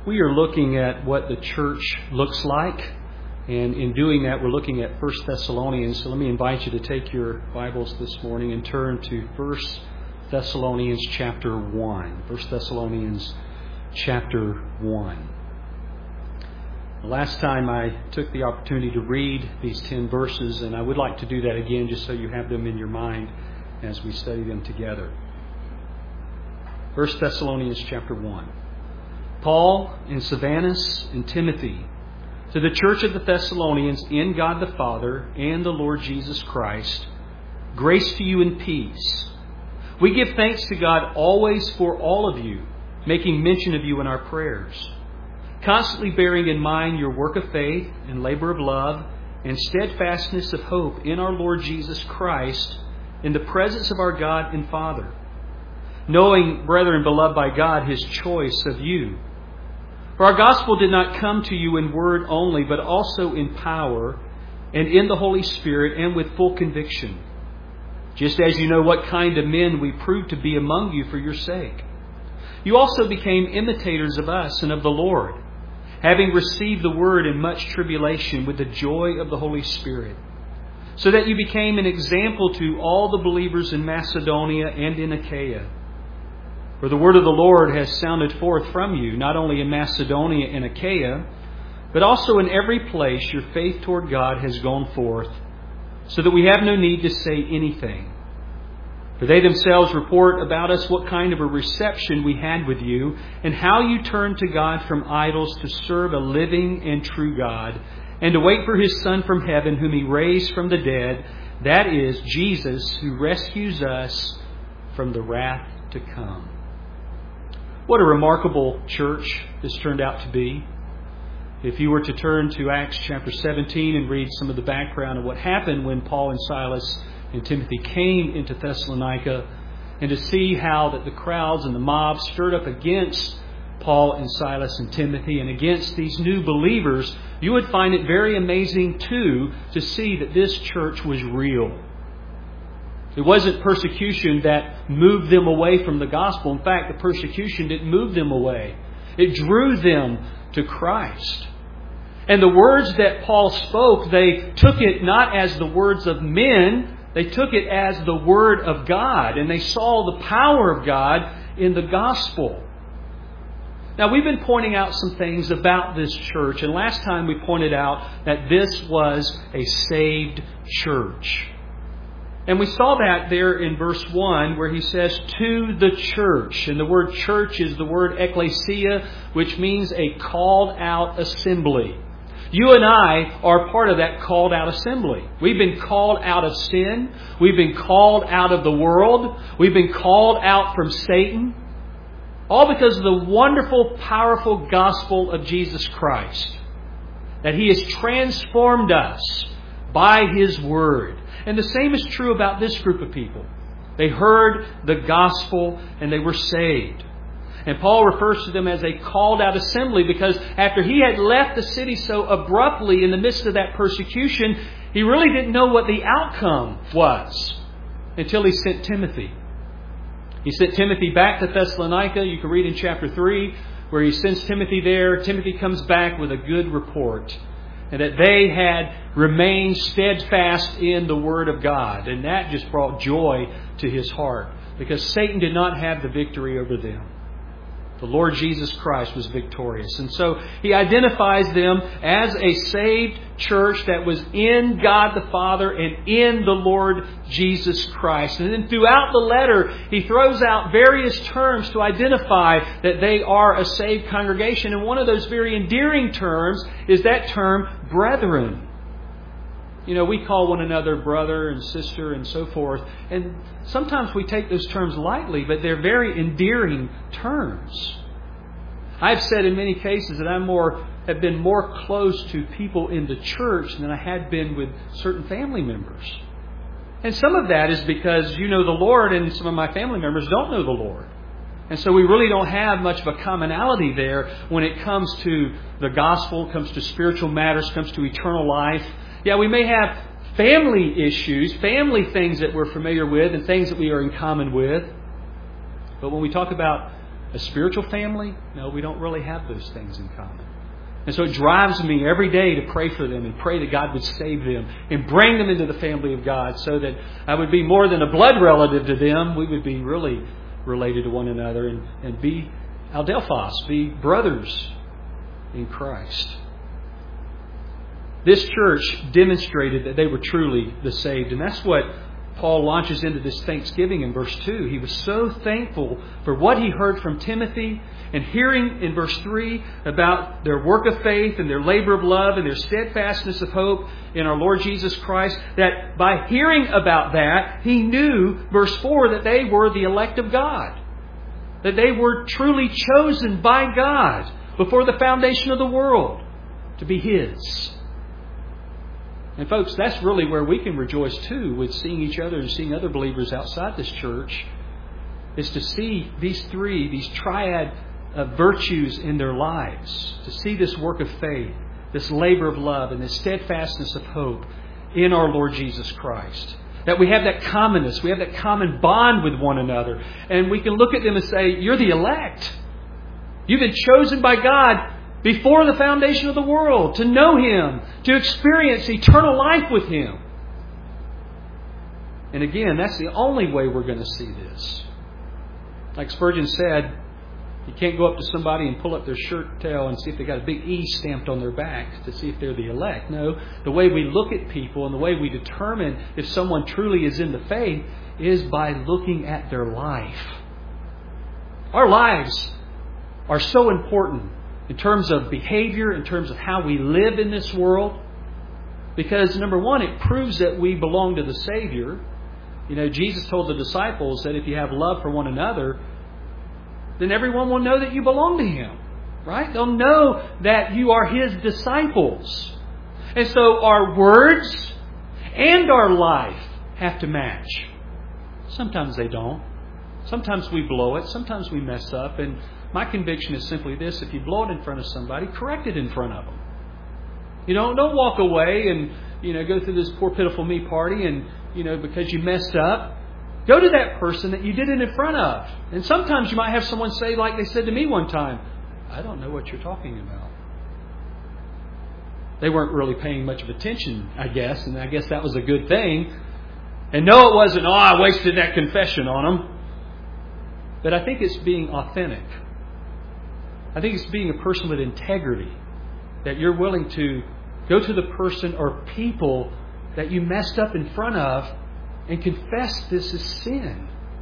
We are looking at what the church looks like. And in doing that, we're looking at 1 Thessalonians. So let me invite you to take your Bibles this morning and turn to 1 Thessalonians chapter 1. 1 Thessalonians chapter 1. The last time I took the opportunity to read these 10 verses, and I would like to do that again just so you have them in your mind as we study them together. 1 Thessalonians chapter 1. Paul and Silvanus and Timothy, to the church of the Thessalonians in God the Father and the Lord Jesus Christ, grace to you and peace. We give thanks to God always for all of you, making mention of you in our prayers, constantly bearing in mind your work of faith and labor of love and steadfastness of hope in our Lord Jesus Christ in the presence of our God and Father, knowing, brethren, beloved by God, His choice of you. For our gospel did not come to you in word only, but also in power and in the Holy Spirit and with full conviction, just as you know what kind of men we proved to be among you for your sake. You also became imitators of us and of the Lord, having received the word in much tribulation with the joy of the Holy Spirit, so that you became an example to all the believers in Macedonia and in Achaia. For the word of the Lord has sounded forth from you, not only in Macedonia and Achaia, but also in every place your faith toward God has gone forth, so that we have no need to say anything. For they themselves report about us what kind of a reception we had with you, and how you turned to God from idols to serve a living and true God, and to wait for His Son from heaven, whom He raised from the dead, that is, Jesus, who rescues us from the wrath to come. What a remarkable church this turned out to be. If you were to turn to Acts chapter 17 and read some of the background of what happened when Paul and Silas and Timothy came into Thessalonica, and to see how that the crowds and the mob stirred up against Paul and Silas and Timothy and against these new believers, you would find it very amazing too to see that this church was real. It wasn't persecution that moved them away from the gospel. In fact, the persecution didn't move them away. It drew them to Christ. And the words that Paul spoke, they took it not as the words of men, they took it as the Word of God. And they saw the power of God in the gospel. Now, we've been pointing out some things about this church. And last time we pointed out that this was a saved church. And we saw that there in verse 1 where he says, to the church. And the word church is the word ecclesia, which means a called out assembly. You and I are part of that called out assembly. We've been called out of sin. We've been called out of the world. We've been called out from Satan. All because of the wonderful, powerful gospel of Jesus Christ. That He has transformed us by His Word. And the same is true about this group of people. They heard the gospel and they were saved. And Paul refers to them as a called out assembly because after he had left the city so abruptly in the midst of that persecution, he really didn't know what the outcome was until he sent Timothy. He sent Timothy back to Thessalonica. You can read in chapter 3 where he sends Timothy there. Timothy comes back with a good report. And that they had remained steadfast in the Word of God. And that just brought joy to his heart. Because Satan did not have the victory over them. The Lord Jesus Christ was victorious. And so he identifies them as a saved church that was in God the Father and in the Lord Jesus Christ. And then throughout the letter, he throws out various terms to identify that they are a saved congregation. And one of those very endearing terms is that term, brethren. You know, we call one another brother and sister and so forth. And sometimes we take those terms lightly, but they're very endearing terms. I've said in many cases that I have been more close to people in the church than I had been with certain family members. And some of that is because you know the Lord and some of my family members don't know the Lord. And so we really don't have much of a commonality there when it comes to the gospel, comes to spiritual matters, comes to eternal life. Yeah, we may have family issues, family things that we're familiar with and things that we are in common with. But when we talk about a spiritual family? No, we don't really have those things in common. And so it drives me every day to pray for them and pray that God would save them and bring them into the family of God so that I would be more than a blood relative to them. We would be really related to one another and be Adelphos, be brothers in Christ. This church demonstrated that they were truly the saved. And that's what Paul launches into this thanksgiving in verse 2. He was so thankful for what he heard from Timothy and hearing in verse 3 about their work of faith and their labor of love and their steadfastness of hope in our Lord Jesus Christ, that by hearing about that, he knew, verse 4, that they were the elect of God. That they were truly chosen by God before the foundation of the world to be His. And folks, that's really where we can rejoice too, with seeing each other and seeing other believers outside this church, is to see these triad virtues in their lives, to see this work of faith, this labor of love, and this steadfastness of hope in our Lord Jesus Christ. That we have that commonness, we have that common bond with one another, and we can look at them and say, you're the elect. You've been chosen by God before the foundation of the world to know Him, to experience eternal life with Him. And again, that's the only way we're going to see this. Like Spurgeon said, you can't go up to somebody and pull up their shirt tail and see if they got a big E stamped on their back to see if they're the elect. No, the way we look at people and the way we determine if someone truly is in the faith is by looking at their life. Our lives are so important in terms of behavior, in terms of how we live in this world. Because, number one, it proves that we belong to the Savior. You know, Jesus told the disciples that if you have love for one another, then everyone will know that you belong to Him. Right? They'll know that you are His disciples. And so our words and our life have to match. Sometimes they don't. Sometimes we blow it. Sometimes we mess up. And my conviction is simply this: if you blow it in front of somebody, correct it in front of them. You know, don't walk away and, go through this poor pitiful me party and, because you messed up. Go to that person that you did it in front of. And sometimes you might have someone say, like they said to me one time, I don't know what you're talking about. They weren't really paying much of attention, I guess, and I guess that was a good thing. And no, it wasn't, I wasted that confession on them. But I think it's being authentic. I think it's being a person with integrity, that you're willing to go to the person or people that you messed up in front of and confess this is sin.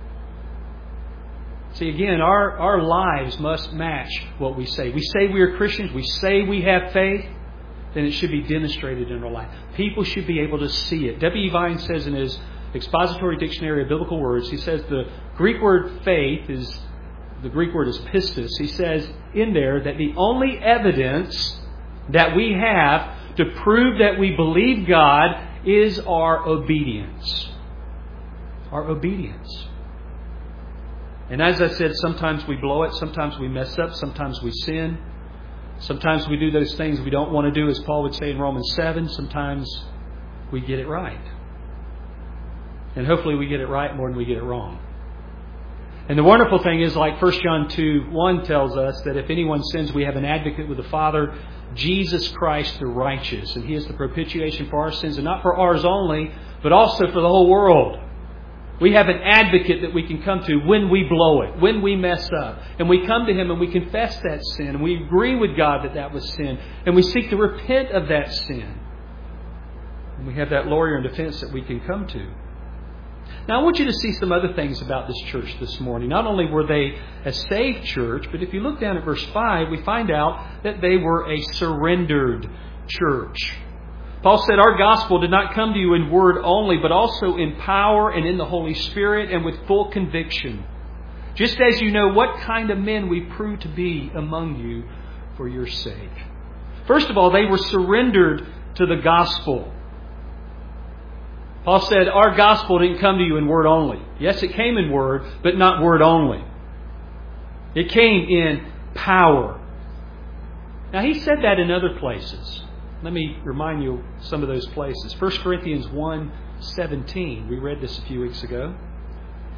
See, again, our lives must match what we say. We say we are Christians. We say we have faith. Then it should be demonstrated in our life. People should be able to see it. W. Vine says in his Expository Dictionary of Biblical Words, he says the Greek word faith is, the Greek word is pistis. He says in there that the only evidence that we have to prove that we believe God is our obedience. Our obedience. And as I said, sometimes we blow it, sometimes we mess up, sometimes we sin. Sometimes we do those things we don't want to do, as Paul would say in Romans 7. Sometimes we get it right. And hopefully we get it right more than we get it wrong. And the wonderful thing is, like 1 John 2:1 tells us, that if anyone sins, we have an advocate with the Father, Jesus Christ the righteous. And He is the propitiation for our sins, and not for ours only, but also for the whole world. We have an advocate that we can come to when we blow it, when we mess up. And we come to Him and we confess that sin. And we agree with God that that was sin. And we seek to repent of that sin. And we have that lawyer in defense that we can come to. Now I want you to see some other things about this church this morning. Not only were they a saved church, but if you look down at verse 5, we find out that they were a surrendered church. Paul said, our gospel did not come to you in word only, but also in power and in the Holy Spirit and with full conviction. Just as you know what kind of men we prove to be among you for your sake. First of all, they were surrendered to the gospel. Paul said, our gospel didn't come to you in word only. Yes, it came in word, but not word only. It came in power. Now, he said that in other places. Let me remind you of some of those places. 1 Corinthians 1:17. We read this a few weeks ago.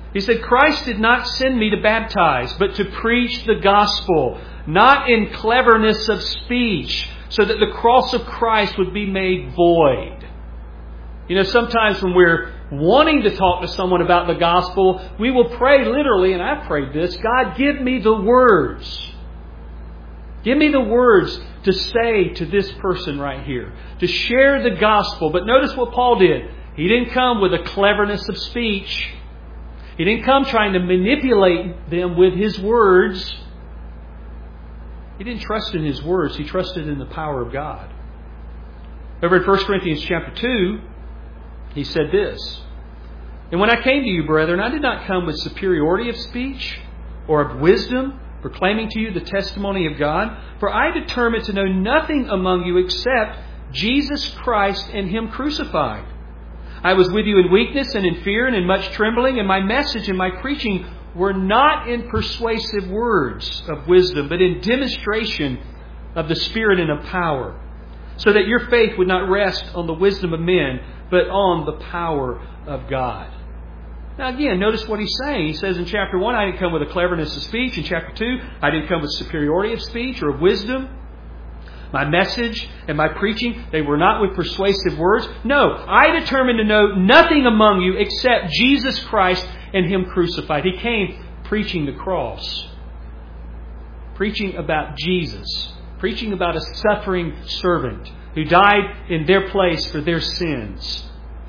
He said, Christ did not send me to baptize, but to preach the gospel, not in cleverness of speech, so that the cross of Christ would be made void. You know, sometimes when we're wanting to talk to someone about the gospel, we will pray literally, and I've prayed this, God, give me the words. Give me the words to say to this person right here, to share the gospel. But notice what Paul did. He didn't come with a cleverness of speech. He didn't come trying to manipulate them with his words. He didn't trust in his words. He trusted in the power of God. Over in 1 Corinthians chapter 2, he said this, And when I came to you, brethren, I did not come with superiority of speech or of wisdom, proclaiming to you the testimony of God. For I determined to know nothing among you except Jesus Christ and Him crucified. I was with you in weakness and in fear and in much trembling, and my message and my preaching were not in persuasive words of wisdom, but in demonstration of the Spirit and of power, so that your faith would not rest on the wisdom of men, but on the power of God. Now again, notice what he's saying. He says in chapter 1, I didn't come with a cleverness of speech. In chapter 2, I didn't come with superiority of speech or of wisdom. My message and my preaching, they were not with persuasive words. No, I determined to know nothing among you except Jesus Christ and Him crucified. He came preaching the cross. Preaching about Jesus. Preaching about a suffering servant who died in their place for their sins.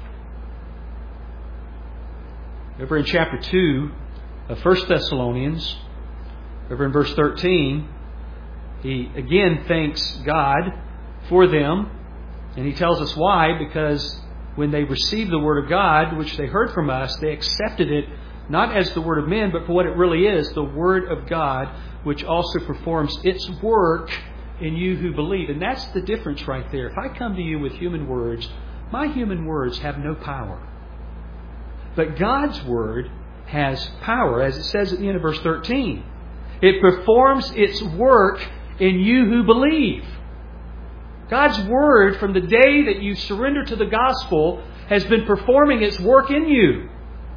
Over in chapter 2 of 1 Thessalonians, over in verse 13, he again thanks God for them. And he tells us why. Because when they received the Word of God, which they heard from us, they accepted it not as the Word of men, but for what it really is, the Word of God, which also performs its work in you who believe. And that's the difference right there. If I come to you with human words, my human words have no power. But God's Word has power, as it says at the end of verse 13. It performs its work in you who believe. God's Word, from the day that you surrender to the gospel, has been performing its work in you.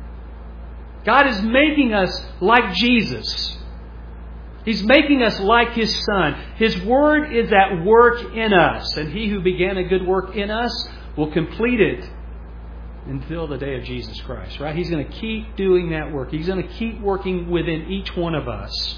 God is making us like Jesus. He's making us like His Son. His Word is at work in us. And He who began a good work in us will complete it until the day of Jesus Christ. Right? He's going to keep doing that work. He's going to keep working within each one of us.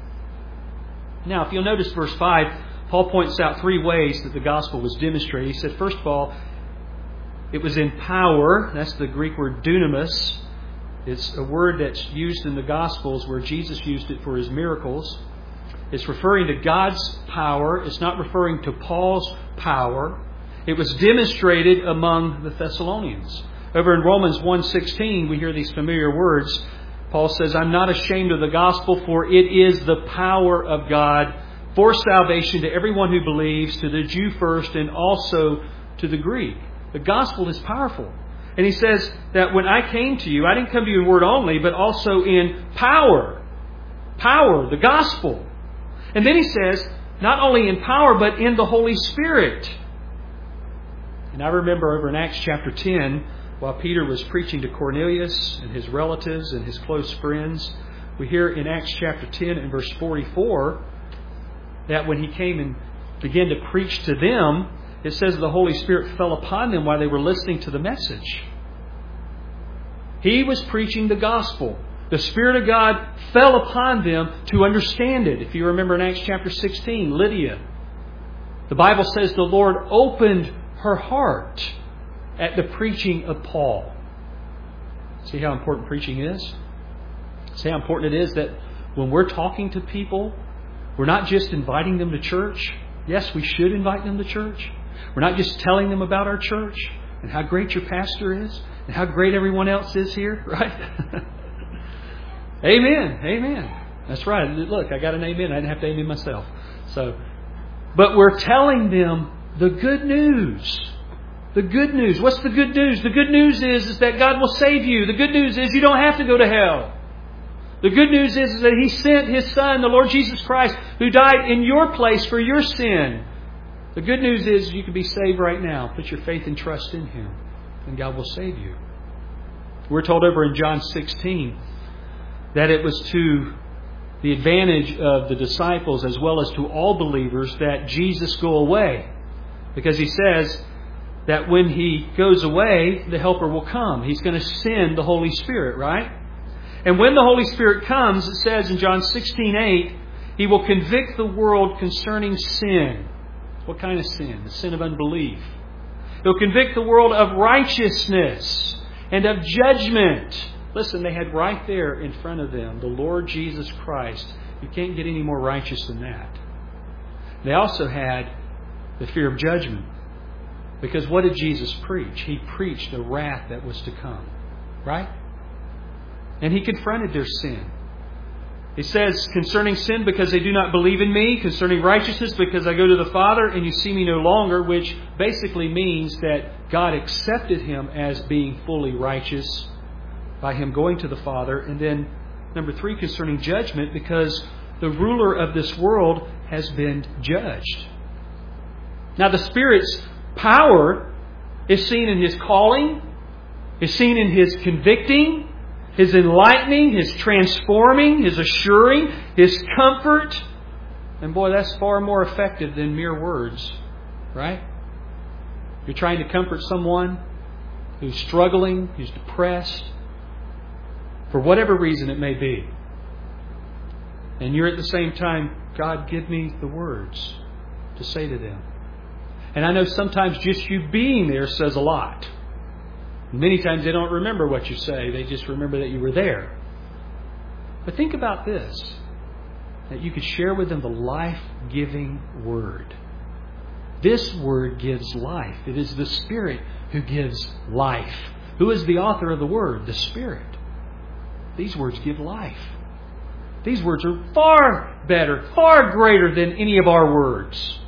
Now, if you'll notice verse 5, Paul points out three ways that the gospel was demonstrated. He said, first of all, it was in power. That's the Greek word dunamis. It's a word that's used in the Gospels where Jesus used it for His miracles. It's referring to God's power. It's not referring to Paul's power. It was demonstrated among the Thessalonians. Over in Romans 1:16, we hear these familiar words. Paul says, I'm not ashamed of the gospel, for it is the power of God for salvation to everyone who believes, to the Jew first and also to the Greek. The gospel is powerful. And he says that when I came to you, I didn't come to you in word only, but also in power. Power, the gospel. And then he says, not only in power, but in the Holy Spirit. And I remember over in Acts chapter 10, while Peter was preaching to Cornelius and his relatives and his close friends, we hear in Acts chapter 10 and verse 44 that when he came and began to preach to them, it says the Holy Spirit fell upon them while they were listening to the message. He was preaching the gospel. The Spirit of God fell upon them to understand it. If you remember in Acts chapter 16, Lydia, the Bible says the Lord opened her heart at the preaching of Paul. See how important preaching is? See how important it is that when we're talking to people, we're not just inviting them to church. Yes, we should invite them to church. We're not just telling them about our church and how great your pastor is and how great everyone else is here, right? Amen. Amen. That's right. Look, I got an amen. I didn't have to amen myself. But we're telling them the good news. The good news. What's the good news? The good news is that God will save you. The good news is you don't have to go to hell. The good news is that He sent His Son, the Lord Jesus Christ, who died in your place for your sin. The good news is you can be saved right now. Put your faith and trust in Him, and God will save you. We're told over in John 16 that it was to the advantage of the disciples as well as to all believers that Jesus go away. Because He says that when He goes away, the Helper will come. He's going to send the Holy Spirit, right? And when the Holy Spirit comes, it says in John 16:8, He will convict the world concerning sin. What kind of sin? The sin of unbelief. He'll convict the world of righteousness and of judgment. Listen, they had right there in front of them the Lord Jesus Christ. You can't get any more righteous than that. They also had the fear of judgment. Because what did Jesus preach? He preached the wrath that was to come. Right? And He confronted their sin. He says, concerning sin, because they do not believe in Me. Concerning righteousness, because I go to the Father and you see Me no longer. Which basically means that God accepted Him as being fully righteous by Him going to the Father. And then, number 3, concerning judgment, because the ruler of this world has been judged. Now, the Spirit's power is seen in His calling, is seen in His convicting, His enlightening, His transforming, His assuring, His comfort. And boy, that's far more effective than mere words, right? You're trying to comfort someone who's struggling, who's depressed, for whatever reason it may be. And you're at the same time, God, give me the words to say to them. And I know sometimes just you being there says a lot. Many times they don't remember what you say. They just remember that you were there. But think about this. That you could share with them the life-giving Word. This Word gives life. It is the Spirit who gives life. Who is the author of the Word? The Spirit. These words give life. These words are far better, far greater than any of our words.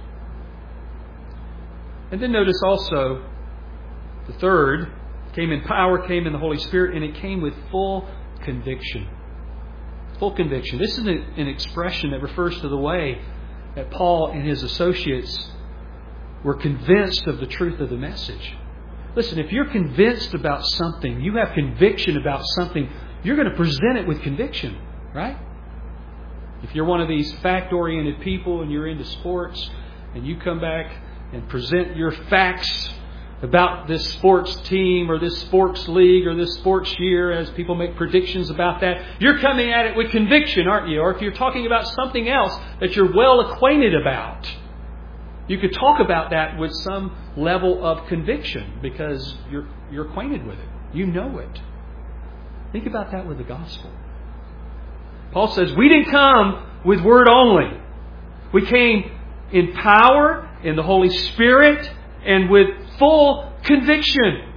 And then notice also, the third came in power, came in the Holy Spirit, and it came with full conviction. Full conviction. This is an expression that refers to the way that Paul and his associates were convinced of the truth of the message. Listen, if you're convinced about something, you have conviction about something, you're going to present it with conviction, right? If you're one of these fact-oriented people and you're into sports and you come back and present your facts about this sports team or this sports league or this sports year as people make predictions about that, you're coming at it with conviction, aren't you? Or if you're talking about something else that you're well acquainted about, you could talk about that with some level of conviction because you're acquainted with it. You know it. Think about that with the gospel. Paul says, we didn't come with word only. We came in power, in the Holy Spirit, and with full conviction.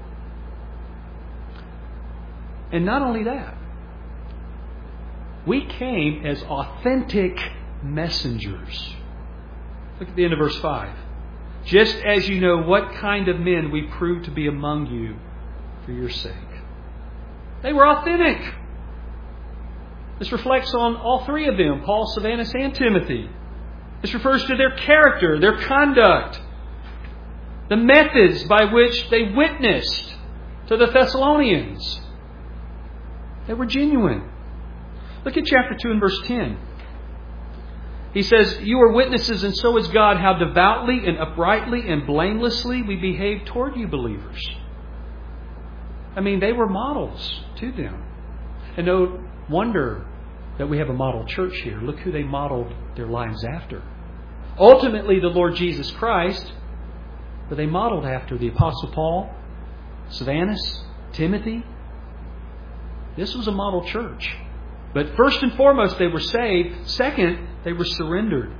And not only that, we came as authentic messengers. Look at the end of verse 5. Just as you know what kind of men we proved to be among you for your sake. They were authentic. This reflects on all three of them, Paul, Silvanus, and Timothy. This refers to their character, their conduct, the methods by which they witnessed to the Thessalonians. They were genuine. Look at chapter 2 and verse 10. He says, you are witnesses, and so is God, how devoutly and uprightly and blamelessly we behave toward you believers. I mean, they were models to them. And no wonder that we have a model church here. Look who they modeled their lives after. Ultimately, the Lord Jesus Christ, but they modeled after the Apostle Paul, Silvanus, Timothy. This was a model church. But first and foremost, they were saved. Second, they were surrendered.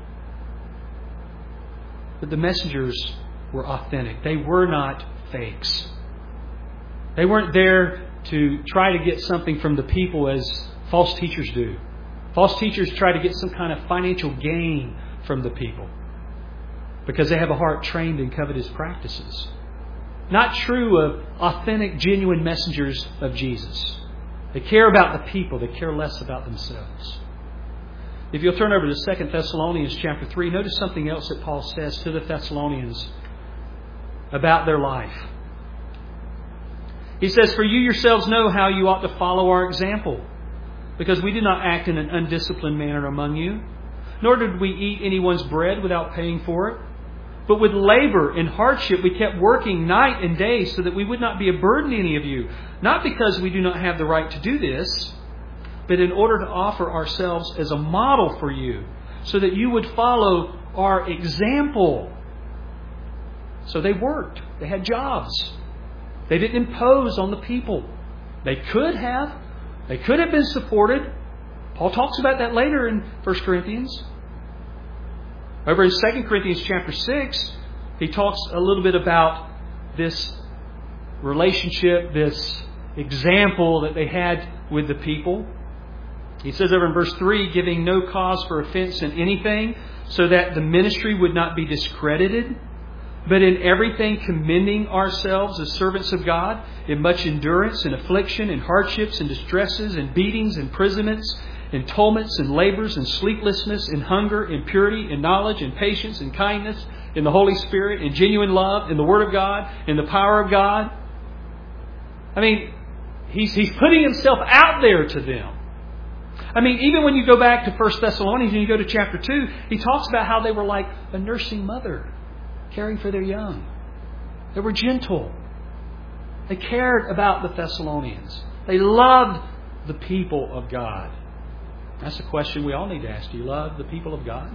But the messengers were authentic. They were not fakes. They weren't there to try to get something from the people as false teachers do. False teachers try to get some kind of financial gain from the people because they have a heart trained in covetous practices. Not true of authentic, genuine messengers of Jesus. They care about the people. They care less about themselves. If you'll turn over to 2 Thessalonians chapter 3, notice something else that Paul says to the Thessalonians about their life. He says, "For you yourselves know how you ought to follow our example, because we did not act in an undisciplined manner among you, nor did we eat anyone's bread without paying for it. But with labor and hardship we kept working night and day so that we would not be a burden to any of you, not because we do not have the right to do this, but in order to offer ourselves as a model for you, so that you would follow our example." So they worked. They had jobs. They didn't impose on the people. They could have. They could have been supported. Paul talks about that later in 1 Corinthians. Over in 2 Corinthians chapter 6, he talks a little bit about this relationship, this example that they had with the people. He says over in verse 3, "Giving no cause for offense in anything, so that the ministry would not be discredited, but in everything commending ourselves as servants of God, in much endurance and affliction and hardships and distresses and beatings, imprisonments, in tumults and labors and sleeplessness, in hunger, in purity, in knowledge, in patience, in kindness, in the Holy Spirit, in genuine love, in the Word of God, in the power of God." I mean, he's putting himself out there to them. I mean, even when you go back to 1 Thessalonians and you go to chapter 2, he talks about how they were like a nursing mother caring for their young. They were gentle. They cared about the Thessalonians. They loved the people of God. That's a question we all need to ask. Do you love the people of God?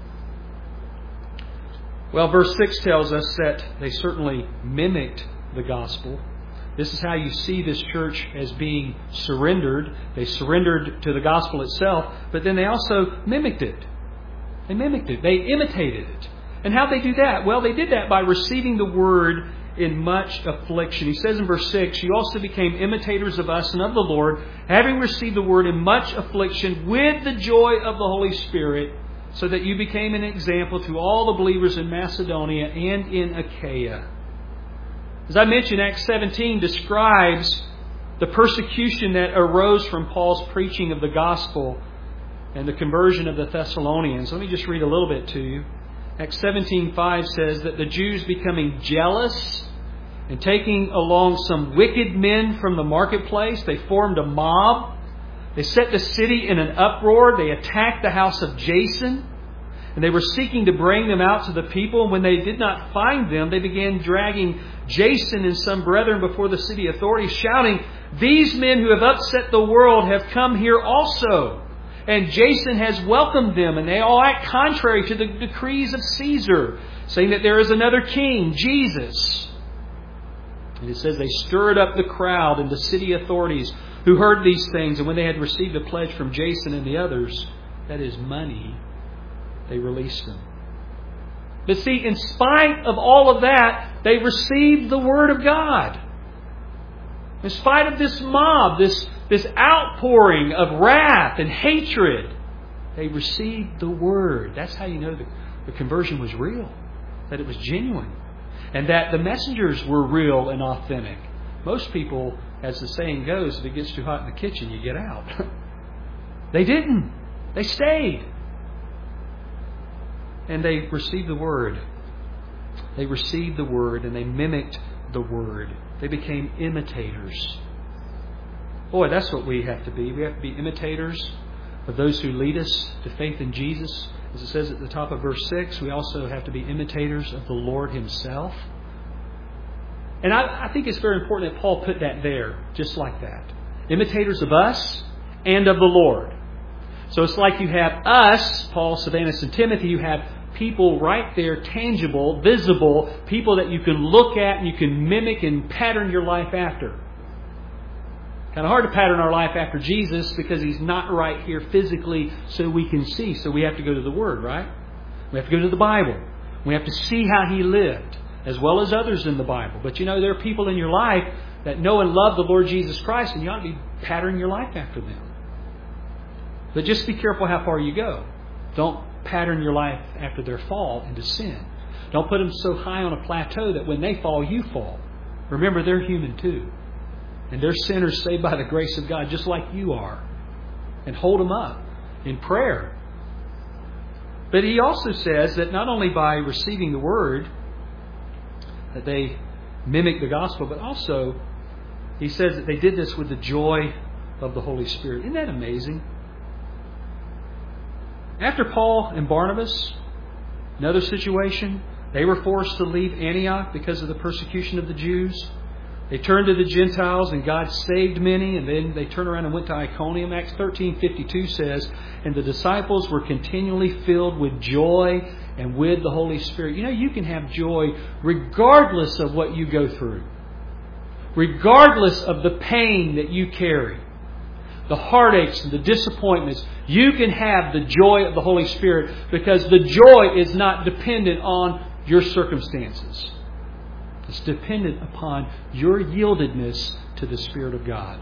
Well, verse 6 tells us that they certainly mimicked the gospel. This is how you see this church as being surrendered. They surrendered to the gospel itself, but then they also mimicked it. They mimicked it. They imitated it. And how did they do that? Well, they did that by receiving the word in much affliction. He says in verse 6, "You also became imitators of us and of the Lord, having received the word in much affliction with the joy of the Holy Spirit, so that you became an example to all the believers in Macedonia and in Achaia." As I mentioned, Acts 17 describes the persecution that arose from Paul's preaching of the gospel and the conversion of the Thessalonians. Let me just read a little bit to you. Acts 17:5 says that the Jews, becoming jealous and taking along some wicked men from the marketplace, they formed a mob. They set the city in an uproar. They attacked the house of Jason, and they were seeking to bring them out to the people. And when they did not find them, they began dragging Jason and some brethren before the city authorities, shouting, "These men who have upset the world have come here also. And Jason has welcomed them, and they all act contrary to the decrees of Caesar, saying that there is another king, Jesus." And it says they stirred up the crowd and the city authorities who heard these things. And when they had received a pledge from Jason and the others, that is money, they released them. But see, in spite of all of that, they received the Word of God. In spite of this mob, this outpouring of wrath and hatred, they received the Word. That's how you know the conversion was real, that it was genuine, and that the messengers were real and authentic. Most people, as the saying goes, if it gets too hot in the kitchen, you get out. They didn't. They stayed. And they received the Word. They received the Word and they mimicked the Word. They became imitators. Boy, that's what we have to be. We have to be imitators of those who lead us to faith in Jesus. As it says at the top of verse 6, we also have to be imitators of the Lord Himself. And I think it's very important that Paul put that there, just like that. Imitators of us and of the Lord. So it's like you have us, Paul, Silvanus, and Timothy. You have people right there, tangible, visible, people that you can look at and you can mimic and pattern your life after. Kind of hard to pattern our life after Jesus because He's not right here physically so we can see. So we have to go to the Word, right? We have to go to the Bible. We have to see how He lived, as well as others in the Bible. But you know, there are people in your life that know and love the Lord Jesus Christ, and you ought to be patterning your life after them. But just be careful how far you go. Don't pattern your life after their fall into sin. Don't put them so high on a plateau that when they fall, you fall. Remember, they're human too. And they're sinners saved by the grace of God, just like you are. And hold them up in prayer. But he also says that not only by receiving the Word that they mimic the gospel, but also he says that they did this with the joy of the Holy Spirit. Isn't that amazing? After Paul and Barnabas, another situation, they were forced to leave Antioch because of the persecution of the Jews. They turned to the Gentiles and God saved many, and then they turned around and went to Iconium. Acts 13:52 says, and the disciples were continually filled with joy and with the Holy Spirit. You know, you can have joy regardless of what you go through. Regardless of the pain that you carry. The heartaches and the disappointments. You can have the joy of the Holy Spirit because the joy is not dependent on your circumstances. It's dependent upon your yieldedness to the Spirit of God.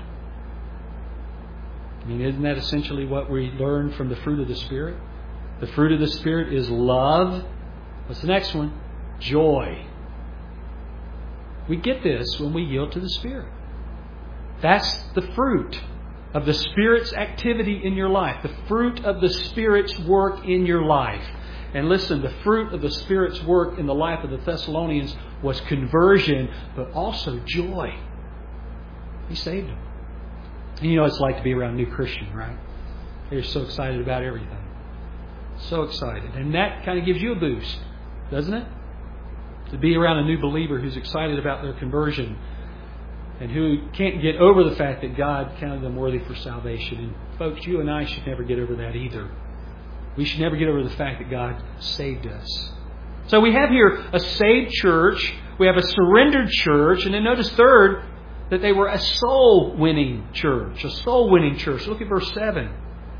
I mean, isn't that essentially what we learn from the fruit of the Spirit? The fruit of the Spirit is love. What's the next one? Joy. We get this when we yield to the Spirit. That's the fruit of the Spirit's activity in your life. The fruit of the Spirit's work in your life. And listen, the fruit of the Spirit's work in the life of the Thessalonians was conversion, but also joy. He saved them. And you know what it's like to be around a new Christian, right? They're so excited about everything. So excited. And that kind of gives you a boost, doesn't it? To be around a new believer who's excited about their conversion and who can't get over the fact that God counted them worthy for salvation. And folks, you and I should never get over that either. We should never get over the fact that God saved us. So we have here a saved church. We have a surrendered church. And then notice third, that they were a soul-winning church. A soul-winning church. Look at verse 7.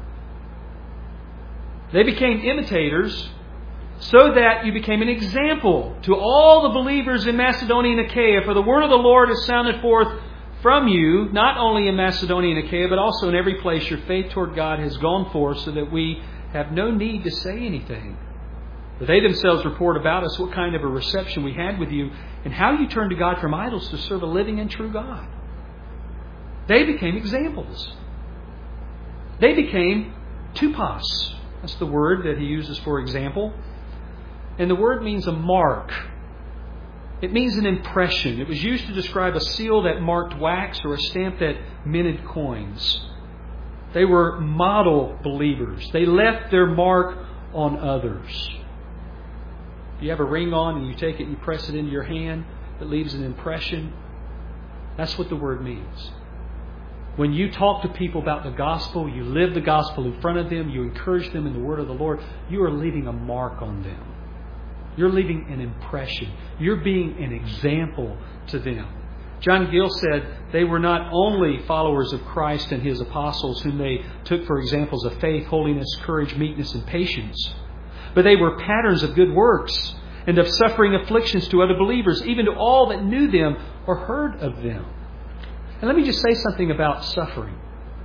They became imitators so that you became an example to all the believers in Macedonia and Achaia. For the word of the Lord is sounded forth from you, not only in Macedonia and Achaia, but also in every place your faith toward God has gone forth, so that we have no need to say anything. But they themselves report about us what kind of a reception we had with you and how you turned to God from idols to serve a living and true God. They became examples. They became tupos. That's the word that he uses for example. And the word means a mark. It means an impression. It was used to describe a seal that marked wax or a stamp that minted coins. They were model believers. They left their mark on others. If you have a ring on and you take it and you press it into your hand, it leaves an impression. That's what the word means. When you talk to people about the gospel, you live the gospel in front of them, you encourage them in the word of the Lord, you are leaving a mark on them. You're leaving an impression. You're being an example to them. John Gill said they were not only followers of Christ and His apostles, whom they took for examples of faith, holiness, courage, meekness, and patience, but they were patterns of good works and of suffering afflictions to other believers, even to all that knew them or heard of them. And let me just say something about suffering.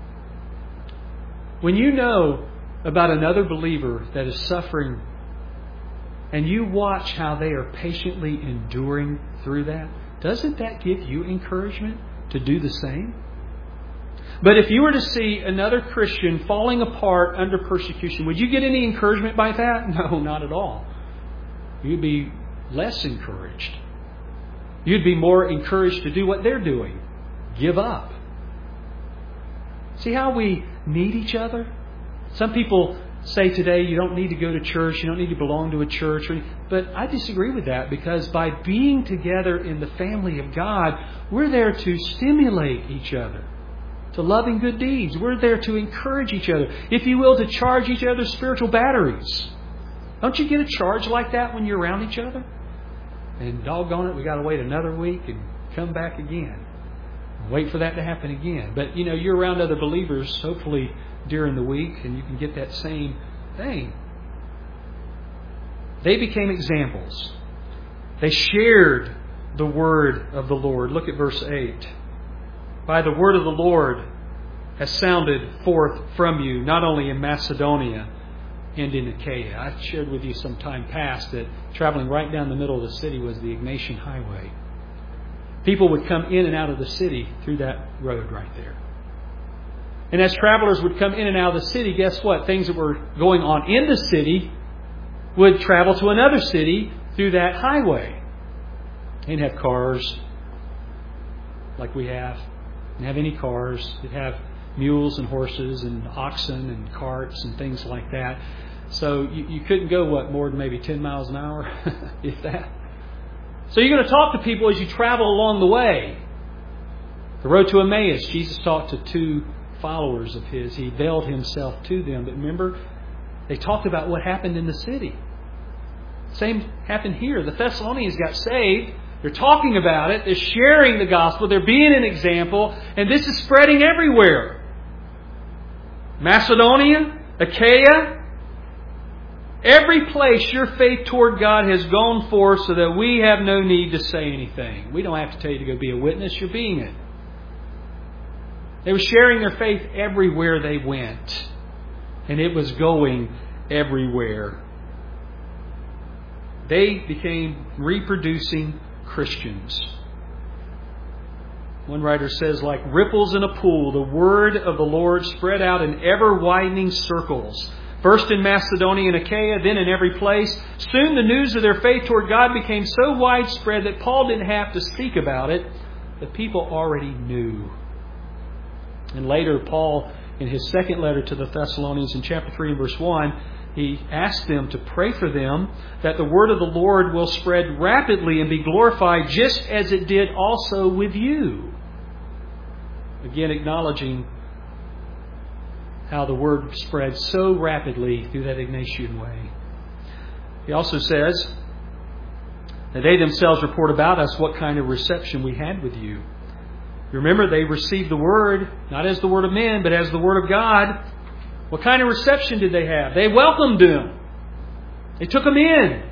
When you know about another believer that is suffering and you watch how they are patiently enduring through that, doesn't that give you encouragement to do the same? But if you were to see another Christian falling apart under persecution, would you get any encouragement by that? No, not at all. You'd be less encouraged. You'd be more encouraged to do what they're doing. Give up. See how we need each other? Some people say today you don't need to go to church, you don't need to belong to a church. But I disagree with that, because by being together in the family of God, we're there to stimulate each other to loving good deeds. We're there to encourage each other, if you will, to charge each other's spiritual batteries. Don't you get a charge like that when you're around each other? And doggone it, we got to wait another week and come back again. Wait for that to happen again. But you know, you're around other believers, hopefully during the week, and you can get that same thing. They became examples. They shared the word of the Lord. Look at verse 8. By the word of the Lord has sounded forth from you, not only in Macedonia and in Achaia. I shared with you some time past that traveling right down the middle of the city was the Ignatian Highway. People would come in and out of the city through that road right there. And as travelers would come in and out of the city, guess what? Things that were going on in the city would travel to another city through that highway. They didn't have cars like we have. Didn't have any cars. They'd have mules and horses and oxen and carts and things like that. So you couldn't go, more than maybe 10 miles an hour, if that. So you're going to talk to people as you travel along the way. The road to Emmaus, Jesus talked to 2 followers of His. He veiled Himself to them. But remember, they talked about what happened in the city. Same happened here. The Thessalonians got saved. They're talking about it. They're sharing the gospel. They're being an example. And this is spreading everywhere. Macedonia, Achaia, every place your faith toward God has gone forth so that we have no need to say anything. We don't have to tell you to go be a witness. You're being it. They were sharing their faith everywhere they went. And it was going everywhere. They became reproducing Christians. One writer says, like ripples in a pool, the word of the Lord spread out in ever-widening circles. First in Macedonia and Achaia, then in every place. Soon the news of their faith toward God became so widespread that Paul didn't have to speak about it. The people already knew. And later, Paul, in his second letter to the Thessalonians in chapter 3 and verse 1, he asked them to pray for them that the word of the Lord will spread rapidly and be glorified just as it did also with you. Again, acknowledging how the word spread so rapidly through that Ignatian way. He also says that they themselves report about us what kind of reception we had with you. Remember, they received the word, not as the word of men, but as the word of God. What kind of reception did they have? They welcomed them. They took them in.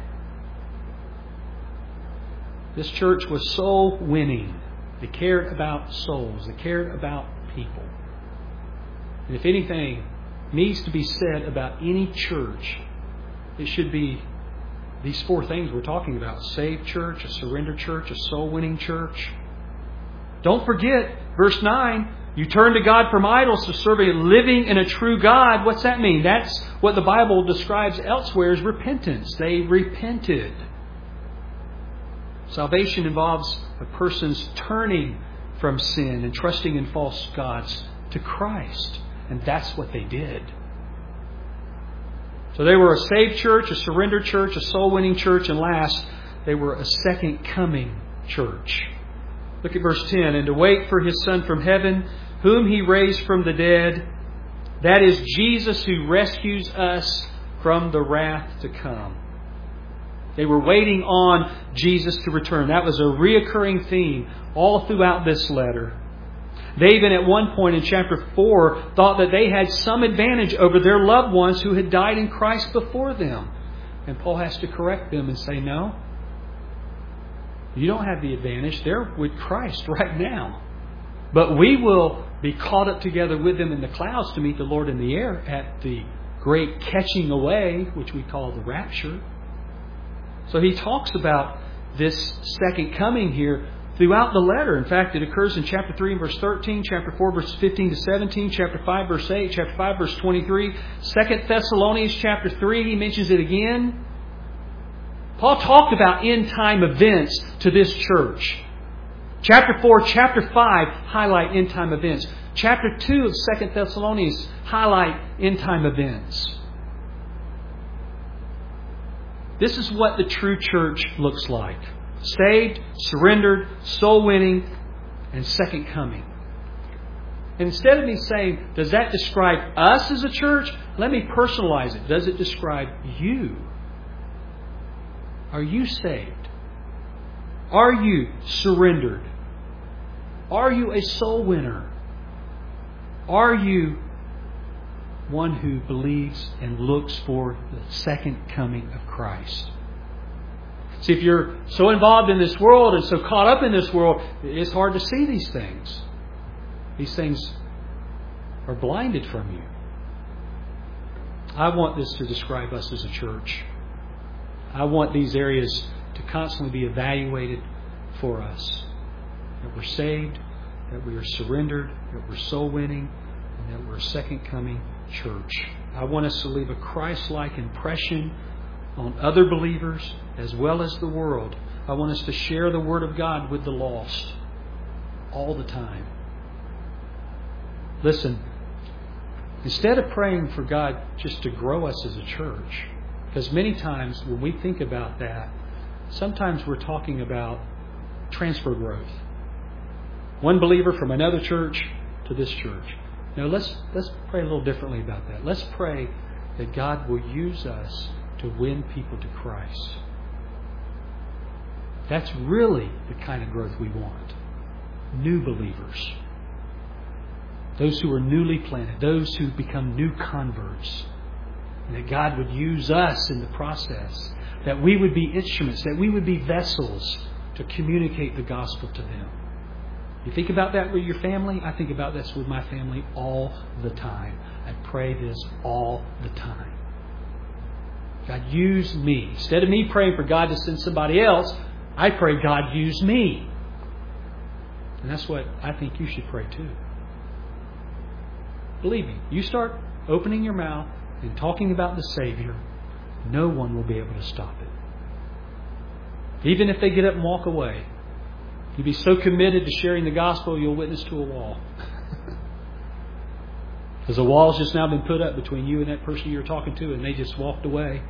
This church was soul winning. They cared about souls. They cared about people. And if anything needs to be said about any church, it should be these 4 things we're talking about. Saved church, a surrendered church, a soul-winning church. Don't forget, verse 9, you turn to God from idols to serve a living and a true God. What's that mean? That's what the Bible describes elsewhere as repentance. They repented. Salvation involves a person's turning from sin and trusting in false gods to Christ. And that's what they did. So they were a saved church, a surrendered church, a soul-winning church, and last, they were a second coming church. Look at verse 10. And to wait for His Son from heaven, whom He raised from the dead, that is Jesus who rescues us from the wrath to come. They were waiting on Jesus to return. That was a reoccurring theme all throughout this letter. They even at one point in chapter 4 thought that they had some advantage over their loved ones who had died in Christ before them. And Paul has to correct them and say, no, you don't have the advantage. They're with Christ right now. But we will be caught up together with them in the clouds to meet the Lord in the air at the great catching away, which we call the rapture. So he talks about this second coming here throughout the letter. In fact, it occurs in chapter 3 and verse 13, chapter 4 verses 15 to 17, chapter 5 verse 8, chapter 5 verse 23, 2 Thessalonians chapter 3, he mentions it again. Paul talked about end time events to this church. Chapter 4, chapter 5 highlight end time events. Chapter 2 of 2 Thessalonians highlight end time events. This is what the true church looks like. Saved, surrendered, soul winning, and second coming. And instead of me saying, does that describe us as a church? Let me personalize it. Does it describe you? Are you saved? Are you surrendered? Are you a soul winner? Are you one who believes and looks for the second coming of Christ? See, if you're so involved in this world and so caught up in this world, it's hard to see these things. These things are blinded from you. I want this to describe us as a church. I want these areas to constantly be evaluated for us. That we're saved, that we are surrendered, that we're soul winning, and that we're a second coming church. I want us to leave a Christ-like impression on other believers as well as the world. I want us to share the Word of God with the lost all the time. Listen, instead of praying for God just to grow us as a church, because many times when we think about that, sometimes we're talking about transfer growth. One believer from another church to this church. Now let's pray a little differently about that. Let's pray that God will use us to win people to Christ. That's really the kind of growth we want. New believers. Those who are newly planted. Those who become new converts. And that God would use us in the process. That we would be instruments. That we would be vessels to communicate the gospel to them. You think about that with your family? I think about this with my family all the time. I pray this all the time. God, use me. Instead of me praying for God to send somebody else, I pray, God, use me. And that's what I think you should pray too. Believe me, you start opening your mouth and talking about the Savior, no one will be able to stop it. Even if they get up and walk away, you'll be so committed to sharing the gospel, you'll witness to a wall. Because a wall's just now been put up between you and that person you're talking to, and they just walked away.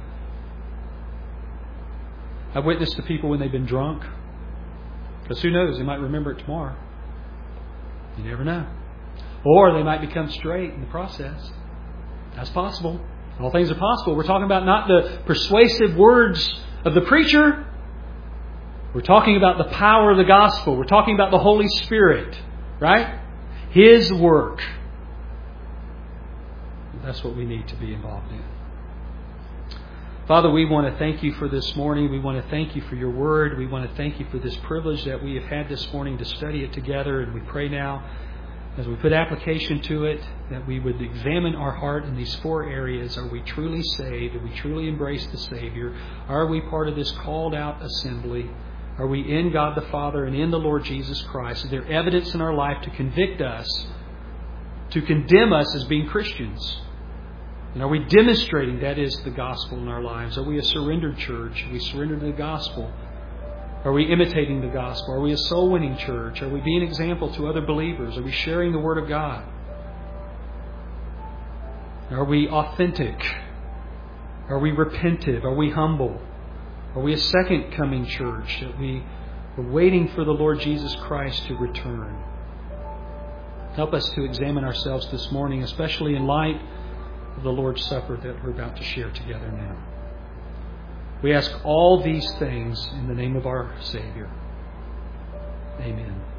I've witnessed to people when they've been drunk. Because who knows, they might remember it tomorrow. You never know. Or they might become straight in the process. That's possible. All things are possible. We're talking about not the persuasive words of the preacher. We're talking about the power of the gospel. We're talking about the Holy Spirit. Right? His work. That's what we need to be involved in. Father, we want to thank you for this morning. We want to thank you for your word. We want to thank you for this privilege that we have had this morning to study it together. And we pray now, as we put application to it, that we would examine our heart in these 4 areas. Are we truly saved? Do we truly embrace the Savior? Are we part of this called out assembly? Are we in God the Father and in the Lord Jesus Christ? Is there evidence in our life to convict us, to condemn us as being Christians? And are we demonstrating that is the gospel in our lives? Are we a surrendered church? Are we surrendered to the gospel? Are we imitating the gospel? Are we a soul-winning church? Are we being an example to other believers? Are we sharing the Word of God? Are we authentic? Are we repentive? Are we humble? Are we a second coming church that we are waiting for the Lord Jesus Christ to return? Help us to examine ourselves this morning, especially in light of the Lord's Supper that we're about to share together now. We ask all these things in the name of our Savior. Amen.